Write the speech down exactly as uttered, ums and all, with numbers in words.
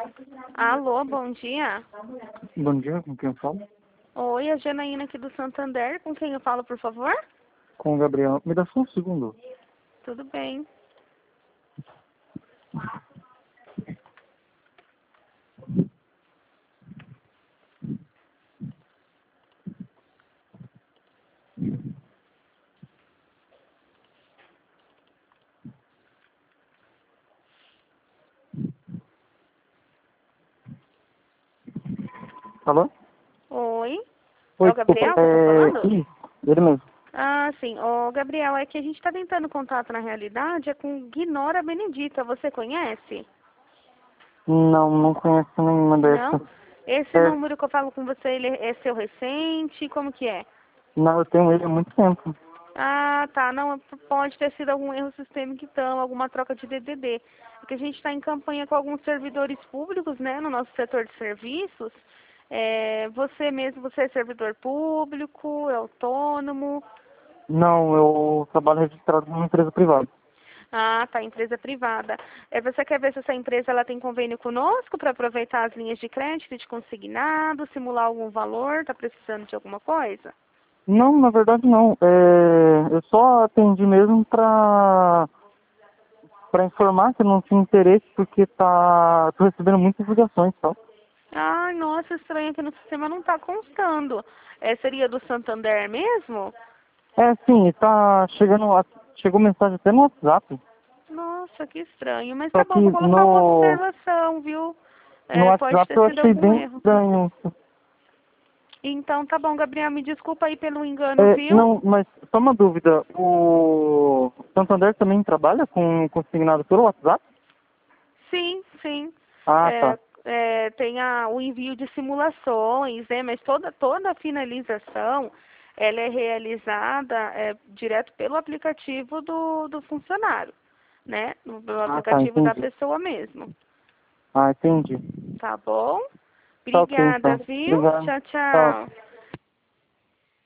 Alô, bom dia. Bom dia, com quem eu falo? Oi, a Janaína aqui do Santander. Com quem eu falo, por favor? Com o Gabriel. Me dá só um segundo. Tudo bem. Alô? Oi. Oi, É o desculpa. Gabriel que eu tô É... falando? Ih, ele mesmo. Ah, sim. Ô, Gabriel, é que a gente está tentando contato na realidade, é com Guinora Benedita. Você conhece? Não, não conheço nenhuma Não? dessas. Esse É... número que eu falo com você, ele é seu recente? Como que é? Não, eu tenho ele há muito tempo. Ah, tá. Não, pode ter sido algum erro sistêmico, então, alguma troca de D D D. Porque a gente está em campanha com alguns servidores públicos, né, no nosso setor de serviços. É, você mesmo, você é servidor público, é autônomo? Não, eu trabalho registrado numa empresa privada. Ah, tá, empresa privada. É, você quer ver se essa empresa ela tem convênio conosco para aproveitar as linhas de crédito de consignado, simular algum valor, tá precisando de alguma coisa? Não, na verdade não. É... Eu só atendi mesmo pra... pra informar que eu não tinha interesse porque tá... tô recebendo muitas ligações e tal. Ai, nossa, estranho que no sistema não está constando. É, seria do Santander mesmo? É, sim, tá chegando... a- Chegou mensagem até no WhatsApp. Nossa, que estranho. Mas Só tá que bom, vou colocar uma no... observação, viu? No É, pode WhatsApp ter eu sido achei algum bem erro. estranho. Então tá bom, Gabriel, me desculpa aí pelo engano, É, viu? não, mas só uma dúvida. O Santander também trabalha com consignado pelo WhatsApp? Sim, sim. Ah, É, tá. é, tem a, o envio de simulações, né? Mas toda, toda a finalização ela é realizada é, direto pelo aplicativo do, do funcionário, né? No, pelo Ah, tá, aplicativo da entendi. pessoa mesmo. Ah, entendi. Tá bom? Tá ok, Obrigada, então. viu? Obrigado. Tchau, Tchau. tchau.